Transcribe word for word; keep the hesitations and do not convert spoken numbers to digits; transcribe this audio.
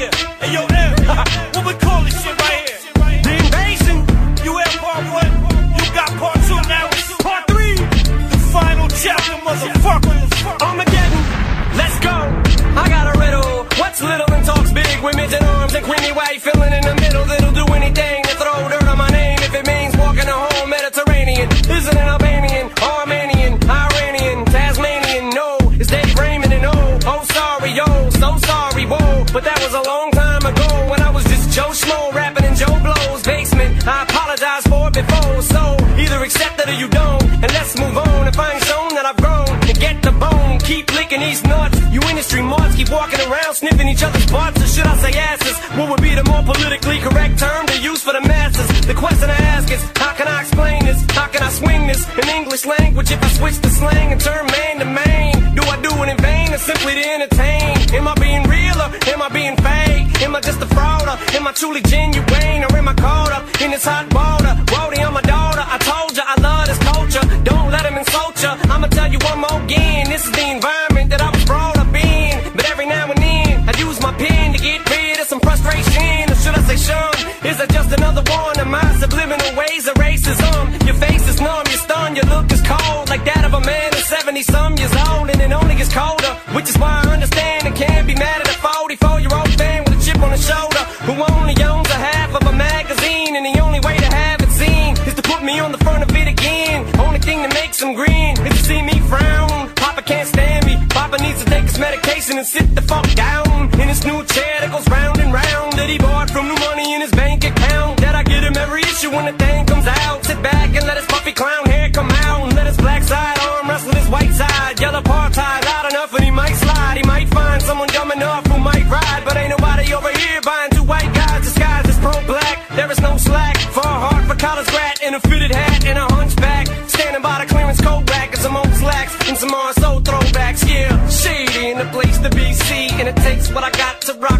Yeah, hey yo, M, what we call this shit right here? The invasion. You had part one, you got part two, now it's part three. The final chapter, motherfucker. Armageddon, let's go. I got a riddle. What's little and talks big with midget arms and creamy white filling in the middle? That'll do anything to throw dirt on my name if it means walking the whole Mediterranean. Isn't an Albanian, Armenian, Iranian, Tasmanian? No, it's Dave Raymond and oh, oh sorry, yo, so sorry, whoa. But that was a long time ago when I was just Joe Schmo rapping in Joe Blow's basement. I apologize for it before, so either accept it or you don't. And let's move on and find shown that I've grown and get the bone. Keep licking these nuts. You industry marks keep walking around sniffing each other's butts, or should I say asses? What would be the more politically correct term to use for the masses? The question I ask is, how can I explain this? How can I swing this in English language if I switch the slang and turn man to main? Do I do it in vain or simply to entertain? Am I being real or am I being fake? Am I just a fraud or am I truly genuine? Or am I caught up in this hot water? Brody, I'm a daughter. I told ya I love this culture. Don't let him insult ya. I'ma tell you one more again. This is the environment that I was brought up in. But every now and then I use my pen to get rid of some frustration. Or should I say shun? Is that just another one of my subliminal ways of racism? Your face is numb, you're stunned, your look is cold, like that of a man who's seventy-some years old, and it only gets colder. Which is why I understand and can't be mad at a forty-four-year-old fan with a chip on his shoulder, who only owns a half of a magazine, and the only way to have it seen is to put me on the front of it again. Only thing that makes him grin is to see me frown. Papa can't stand me. Papa needs to take his medication and sit the fuck down in his new chair that goes round and round, that he bought from new money in his bank account, that I get him every issue when the thing comes out. Sit back and let his puffy clown hair come out, and let his black side arm wrestle his white side. Yell apartheid loud enough and he might slide. He might find someone dumb enough who might ride, but ain't nobody over here buying two white guys disguised as pro-black. There is no slack for a heart for college rat in a fitted hat and a hunchback, standing by the clearance coat rack and some old slacks and some more soul throwbacks. Yeah, shady in the place to be seen, and it takes what I got to rock